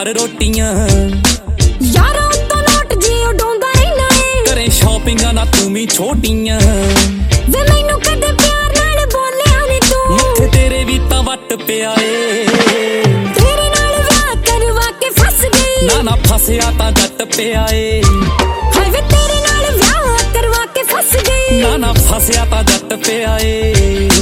ਰੋਟੀਆਂ ਯਾਰਾਂ ਉੱਤੋਂ ਨੋਟ ਜੀ ਉਡਾਉਂਦਾ ਰਹਿਣਾ ਏ ਕਰੇ ਸ਼ਾਪਿੰਗਾਂ ਨਾ ਤੂੰ ਵੀ ਛੋਟੀਆਂ ਵੇ ਮੈਨੂੰ ਕਦੇ ਪਿਆਰ ਨਾਲ ਬੋਲਿਆ ਨੀ ਤੂੰ ਮੱਥੇ ਤੇਰੇ ਵੀ ਤਾਂ ਵੱਟ ਪਿਆ ਏ ਤੇਰੇ ਨਾਲ ਵਿਆਹ ਕਰਵਾ ਕੇ ਫਸ ਗਈ ਨਾ ਨਾ ਫਸਿਆ ਤਾਂ ਜੱਟ ਪਿਆ ਏ ਹਾਏ ਵੇ ਤੇਰੇ ਨਾਲ ਵਿਆਹ ਕਰਵਾ ਕੇ ਫਸ ਗਈ ਨਾ ਨਾ ਫਸਿਆ ਤਾਂ ਜੱਟ ਪਿਆ ਏ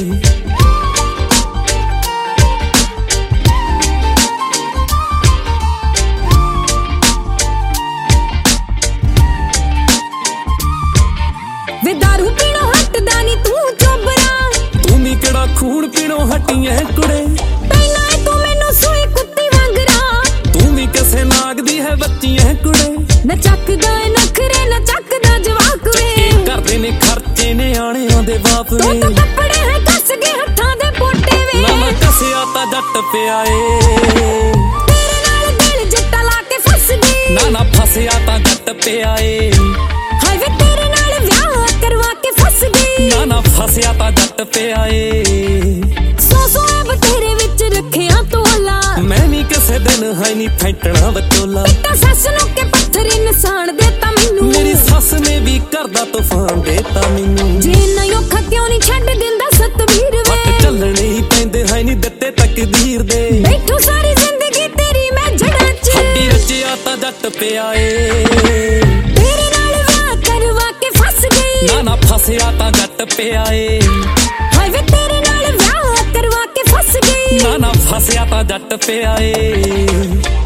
ਵੇ ਦਾਰੂ ਪੀਣੋਂ ਹਟਦਾ ਨੀ ਤੂੰ ਚੋਬਰਾ ਤੂੰ ਵੀ ਕਿਹੜਾ ਖੂਨ ਪੀਣੋਂ ਹਟੀ ਐ ਕੁੜੇ ਪਹਿਲਾਂ ਤੂੰ ਮੈਨੂੰ ਸੂਈ ਕੁੱਤੀ ਵਾਂਗਰਾ ਤੂੰ ਵੀ ਕਿਸੇ ਨਾਗ ਦੀ ਹੈ ਬੱਚੀ ਐ ਕੁੜੇ ਨਾ ਚੱਕਦਾ ਏ ਨਖਰੇ ਨਾ ਚੱਕਦਾ ਜਵਾਕ ਵੇ ਇਹ ਕਰਦੇ ਨੇ ਖਰਚੇ ਨਿਆਣਿਆਂ ਦੇ ਬਾਪ ਤੂੰ ਨੇ ਤਾਂ ਕੱਪੜੇ ਹੈ ਕੱਸ ਗਏ ਹੱਥਾਂ ਦੇ ਪੋਟੇ ਵੇ ਨਾ ਨਾ ਕਸਿਆ ਤਾਂ ਜੱਟ ਪਿਆ ਏ ਤੇਰੇ ਨਾਲ ਦਿਲ ਜੱਟਾ ਲਾ ਕੇ ਫਸ ਗਈ ਨਾ ਨਾ ਫਸਿਆ ਤਾਂ ਜੱਟ ਪਿਆ ਏ ਹਾਏ ਵੇ ਤੇਰੇ ਨਾਲ ਵਿਆਹ ਕਰਵਾ ਕੇ ਫਸ ਗਈ ਨਾ ਨਾ ਫਸਿਆ ਤਾਂ ਜੱਟ ਪਿਆ ਏ ਸੋ ਐਬ ਤੇਰੇ ਵਿੱਚ ਰੱਖਿਆ ਤੋਲਾ ਮੈਂ ਵੀ ਕਿਸੇ ਦਿਨ ਹੈ ਨਹੀਂ ਫੈਂਟਣਾ ਵਿਚੋਲਾ ਤਾਂ ਸੱਸ ਨੂੰ ਕੇ ਪੱਥਰ ਇਨਸਾਨ ਦੇਤਾ ਮੈਨੂੰ ਮੇਰੀ ਸੱਸ ਨੇ ਵੀ ਕਰਦਾ ਤੂਫਾਨ ਦੇਤਾ ਮੈਨੂੰ ਜੇ ਨਾ ਔਖਾ ਕਿਉਂ ਨਹੀਂ ਛੱਡ ਦਿੰਦਾ ਸਤਵੀਰ ਵੇ ਹੱਥ ਚੱਲਣੇ ਹੀ ਪੈਂਦੇ ਹੈ ਨਹੀਂ ਦਿੱਤੇ ਤਕਦੀਰ ਦੇ ਬੈਠੂ ਸਾਰੀ ਜ਼ਿੰਦਗੀ ਤੇਰੀ ਮੈਂ ਜੜਾਂ 'ਚ ਹੱਡੀ ਰਚਿਆ ਤਾਂ ਜੱਟ ਪਿਆ ਏ ਤੇਰੇ ਨਾਲ ਵਿਆਹ ਕਰਵਾ ਕੇ ਫਸ ਗਈ ਨਾ ਨਾ ਫਸਿਆ ਤਾਂ ਜੱਟ ਪਿਆ ਏ ਹਾਏ ਵੇ ਤੇਰੇ ਨਾਲ ਵਿਆਹ ਕਰਵਾ ਕੇ ਫਸ ਗਈ ਨਾ ਨਾ ਫਸਿਆ ਤਾਂ ਜੱਟ ਪਿਆ ਏ